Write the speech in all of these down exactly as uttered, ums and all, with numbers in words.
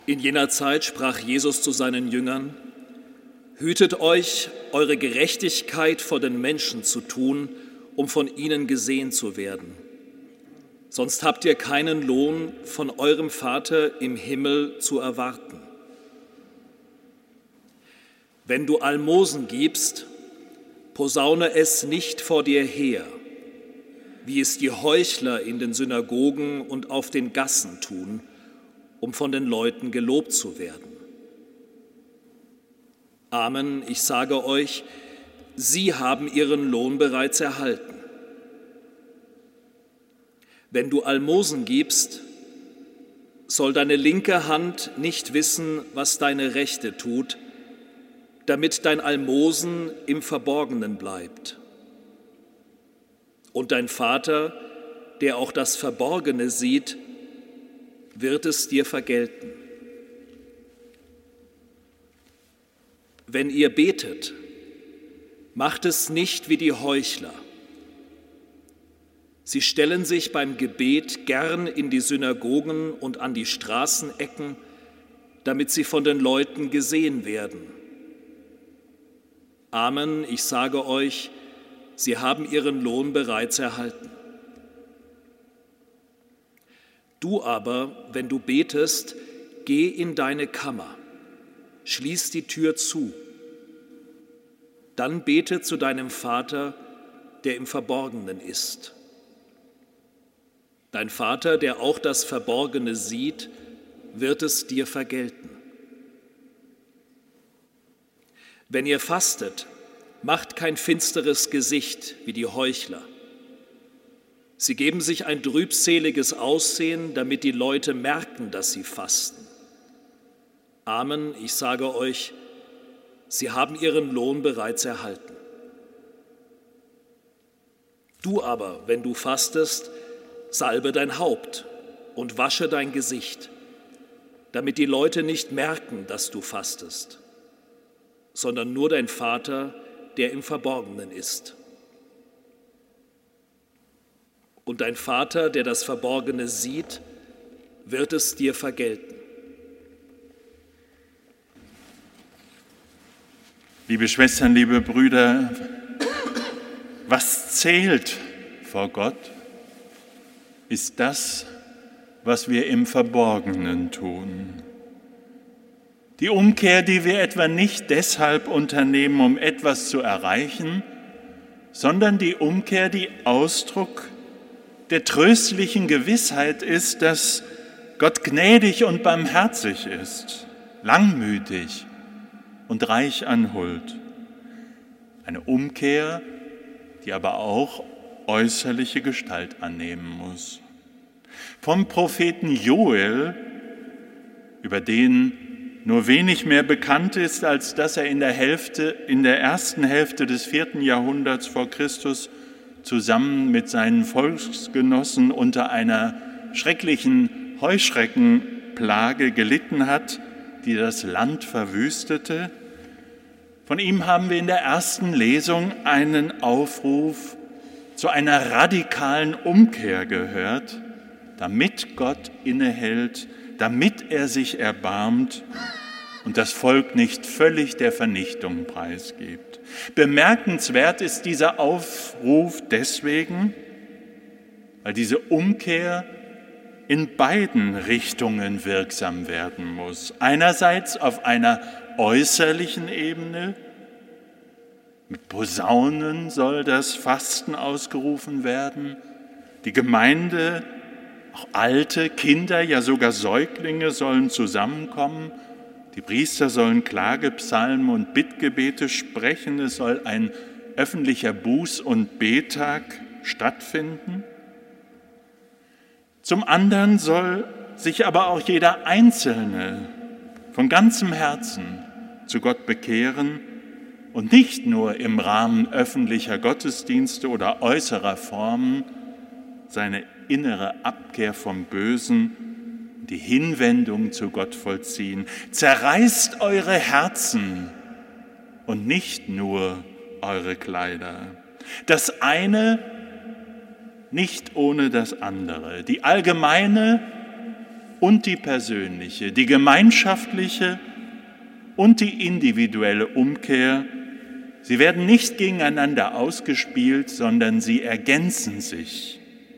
In jener Zeit sprach Jesus zu seinen Jüngern: Hütet euch, eure Gerechtigkeit vor den Menschen zu tun, um von ihnen gesehen zu werden. Sonst habt ihr keinen Lohn von eurem Vater im Himmel zu erwarten. Wenn du Almosen gibst, posaune es nicht vor dir her, wie es die Heuchler in den Synagogen und auf den Gassen tun, um von den Leuten gelobt zu werden. Amen, ich sage euch, sie haben ihren Lohn bereits erhalten. Wenn du Almosen gibst, soll deine linke Hand nicht wissen, was deine rechte tut, damit dein Almosen im Verborgenen bleibt. Und dein Vater, der auch das Verborgene sieht, wird es dir vergelten. Wenn ihr betet, macht es nicht wie die Heuchler. Sie stellen sich beim Gebet gern in die Synagogen und an die Straßenecken, damit sie von den Leuten gesehen werden. Amen, ich sage euch, sie haben ihren Lohn bereits erhalten. Du aber, wenn du betest, geh in deine Kammer, schließ die Tür zu. Dann bete zu deinem Vater, der im Verborgenen ist. Dein Vater, der auch das Verborgene sieht, wird es dir vergelten. Wenn ihr fastet, macht kein finsteres Gesicht wie die Heuchler. Sie geben sich ein trübseliges Aussehen, damit die Leute merken, dass sie fasten. Amen, ich sage euch, sie haben ihren Lohn bereits erhalten. Du aber, wenn du fastest, salbe dein Haupt und wasche dein Gesicht, damit die Leute nicht merken, dass du fastest, sondern nur dein Vater, der im Verborgenen ist. Und dein Vater, der das Verborgene sieht, wird es dir vergelten. Liebe Schwestern, liebe Brüder, was zählt vor Gott, ist das, was wir im Verborgenen tun. Die Umkehr, die wir etwa nicht deshalb unternehmen, um etwas zu erreichen, sondern die Umkehr, die Ausdruck der tröstlichen Gewissheit ist, dass Gott gnädig und barmherzig ist, langmütig und reich an Huld. Eine Umkehr, die aber auch äußerliche Gestalt annehmen muss. Vom Propheten Joel, über den nur wenig mehr bekannt ist, als dass er in der Hälfte, in der ersten Hälfte des vierten Jahrhunderts vor Christus zusammen mit seinen Volksgenossen unter einer schrecklichen Heuschreckenplage gelitten hat, die das Land verwüstete. Von ihm haben wir in der ersten Lesung einen Aufruf zu einer radikalen Umkehr gehört, damit Gott innehält, damit er sich erbarmt und das Volk nicht völlig der Vernichtung preisgibt. Bemerkenswert ist dieser Aufruf deswegen, weil diese Umkehr in beiden Richtungen wirksam werden muss. Einerseits auf einer äußerlichen Ebene, mit Posaunen soll das Fasten ausgerufen werden, die Gemeinde, auch Alte, Kinder, ja sogar Säuglinge sollen zusammenkommen. Die Priester sollen Klagepsalmen und Bittgebete sprechen. Es soll ein öffentlicher Buß- und Bettag stattfinden. Zum anderen soll sich aber auch jeder Einzelne von ganzem Herzen zu Gott bekehren und nicht nur im Rahmen öffentlicher Gottesdienste oder äußerer Formen seine innere Abkehr vom Bösen, die Hinwendung zu Gott vollziehen. Zerreißt eure Herzen und nicht nur eure Kleider. Das eine nicht ohne das andere. Die allgemeine und die persönliche, die gemeinschaftliche und die individuelle Umkehr, sie werden nicht gegeneinander ausgespielt, sondern sie ergänzen sich.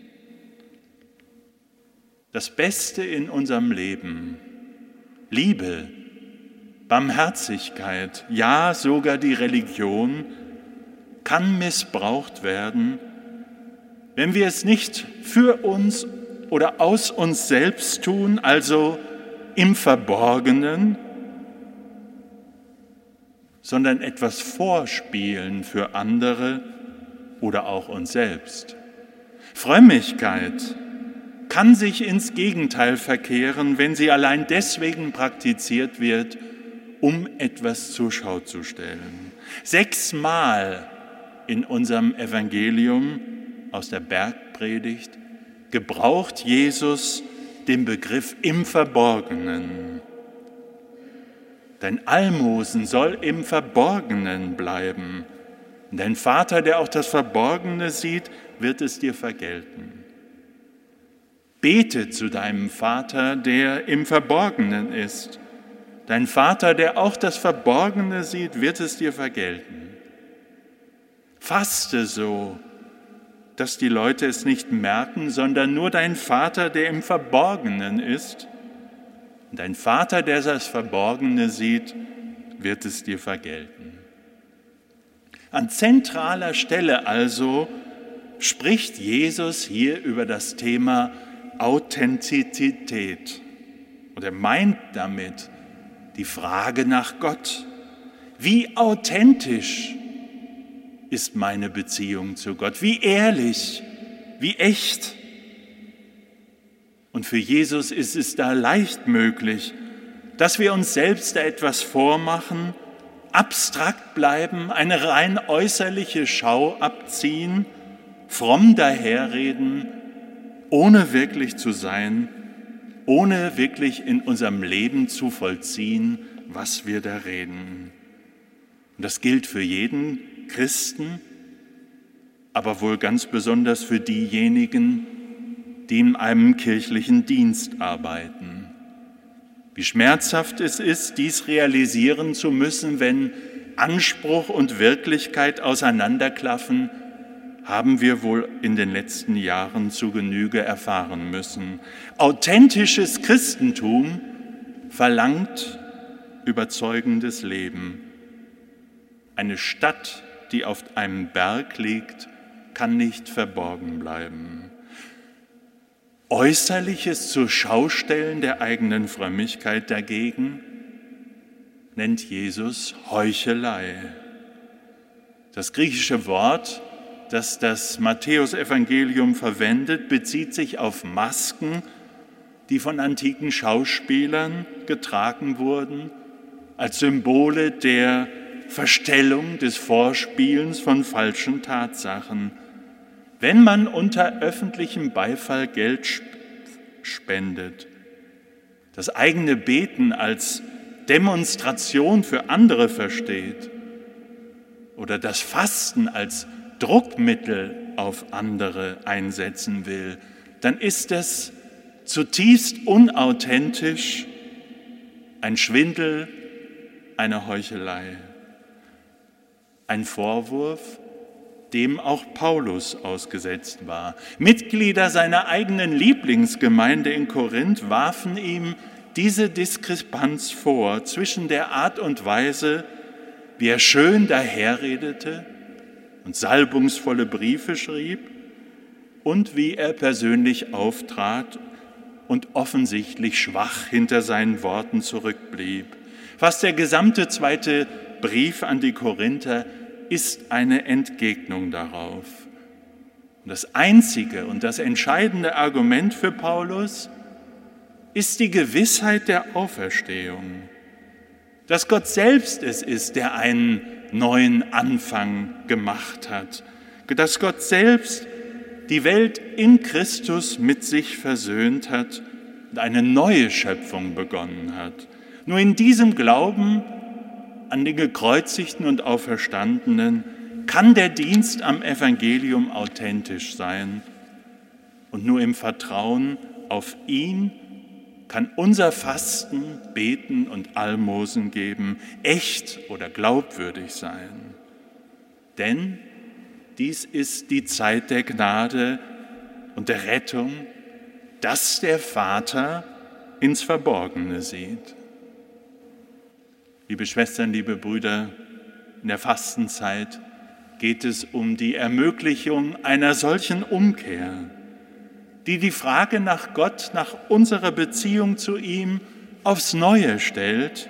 Das Beste in unserem Leben, Liebe, Barmherzigkeit, ja sogar die Religion, kann missbraucht werden, wenn wir es nicht für uns oder aus uns selbst tun, also im Verborgenen, sondern etwas vorspielen für andere oder auch uns selbst. Frömmigkeit kann sich ins Gegenteil verkehren, wenn sie allein deswegen praktiziert wird, um etwas zur Schau zu stellen. Sechsmal in unserem Evangelium aus der Bergpredigt gebraucht Jesus den Begriff im Verborgenen. Dein Almosen soll im Verborgenen bleiben. Dein Vater, der auch das Verborgene sieht, wird es dir vergelten. Bete zu deinem Vater, der im Verborgenen ist. Dein Vater, der auch das Verborgene sieht, wird es dir vergelten. Faste so, dass die Leute es nicht merken, sondern nur dein Vater, der im Verborgenen ist. Dein Vater, der das Verborgene sieht, wird es dir vergelten. An zentraler Stelle also spricht Jesus hier über das Thema Authentizität. Und er meint damit die Frage nach Gott. Wie authentisch ist meine Beziehung zu Gott? Wie ehrlich, wie echt? Und für Jesus ist es da leicht möglich, dass wir uns selbst da etwas vormachen, abstrakt bleiben, eine rein äußerliche Schau abziehen, fromm daherreden, ohne wirklich zu sein, ohne wirklich in unserem Leben zu vollziehen, was wir da reden. Und das gilt für jeden Christen, aber wohl ganz besonders für diejenigen, die in einem kirchlichen Dienst arbeiten. Wie schmerzhaft es ist, dies realisieren zu müssen, wenn Anspruch und Wirklichkeit auseinanderklaffen, haben wir wohl in den letzten Jahren zu Genüge erfahren müssen. Authentisches Christentum verlangt überzeugendes Leben. Eine Stadt, die auf einem Berg liegt, kann nicht verborgen bleiben. Äußerliches zur Schaustellen der eigenen Frömmigkeit dagegen nennt Jesus Heuchelei. Das griechische Wort, das das Matthäusevangelium verwendet, bezieht sich auf Masken, die von antiken Schauspielern getragen wurden, als Symbole der Verstellung, des Vorspielens von falschen Tatsachen. Wenn man unter öffentlichem Beifall Geld spendet, das eigene Beten als Demonstration für andere versteht oder das Fasten als Druckmittel auf andere einsetzen will, dann ist es zutiefst unauthentisch, ein Schwindel, eine Heuchelei, ein Vorwurf, dem auch Paulus ausgesetzt war. Mitglieder seiner eigenen Lieblingsgemeinde in Korinth warfen ihm diese Diskrepanz vor zwischen der Art und Weise, wie er schön daherredete und salbungsvolle Briefe schrieb und wie er persönlich auftrat und offensichtlich schwach hinter seinen Worten zurückblieb. Fast der gesamte zweite Brief an die Korinther ist eine Entgegnung darauf. Und das einzige und das entscheidende Argument für Paulus ist die Gewissheit der Auferstehung, dass Gott selbst es ist, der einen neuen Anfang gemacht hat, dass Gott selbst die Welt in Christus mit sich versöhnt hat und eine neue Schöpfung begonnen hat. Nur in diesem Glauben an den Gekreuzigten und Auferstandenen kann der Dienst am Evangelium authentisch sein und nur im Vertrauen auf ihn kann unser Fasten, Beten und Almosen geben echt oder glaubwürdig sein. Denn dies ist die Zeit der Gnade und der Rettung, dass der Vater ins Verborgene sieht. Liebe Schwestern, liebe Brüder, in der Fastenzeit geht es um die Ermöglichung einer solchen Umkehr, die die Frage nach Gott, nach unserer Beziehung zu ihm aufs Neue stellt,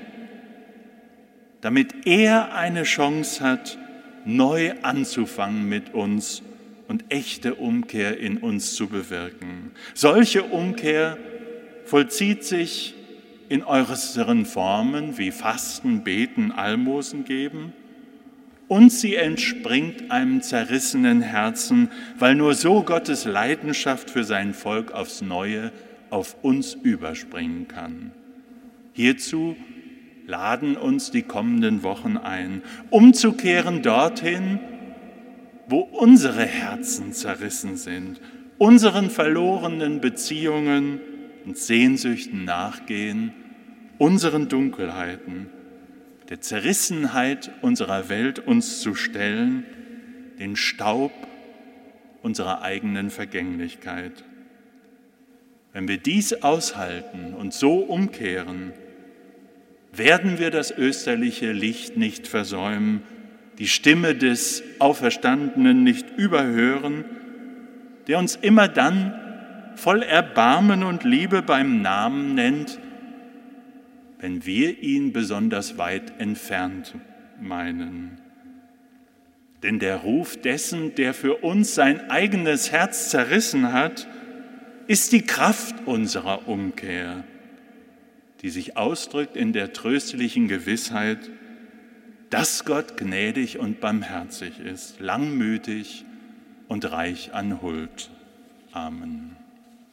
damit er eine Chance hat, neu anzufangen mit uns und echte Umkehr in uns zu bewirken. Solche Umkehr vollzieht sich in äußeren Formen wie Fasten, Beten, Almosen geben, und sie entspringt einem zerrissenen Herzen, weil nur so Gottes Leidenschaft für sein Volk aufs Neue auf uns überspringen kann. Hierzu laden uns die kommenden Wochen ein, umzukehren dorthin, wo unsere Herzen zerrissen sind, unseren verlorenen Beziehungen und Sehnsüchten nachgehen, unseren Dunkelheiten, der Zerrissenheit unserer Welt uns zu stellen, den Staub unserer eigenen Vergänglichkeit. Wenn wir dies aushalten und so umkehren, werden wir das österliche Licht nicht versäumen, die Stimme des Auferstandenen nicht überhören, der uns immer dann voll Erbarmen und Liebe beim Namen nennt, wenn wir ihn besonders weit entfernt meinen. Denn der Ruf dessen, der für uns sein eigenes Herz zerrissen hat, ist die Kraft unserer Umkehr, die sich ausdrückt in der tröstlichen Gewissheit, dass Gott gnädig und barmherzig ist, langmütig und reich an Huld. Amen.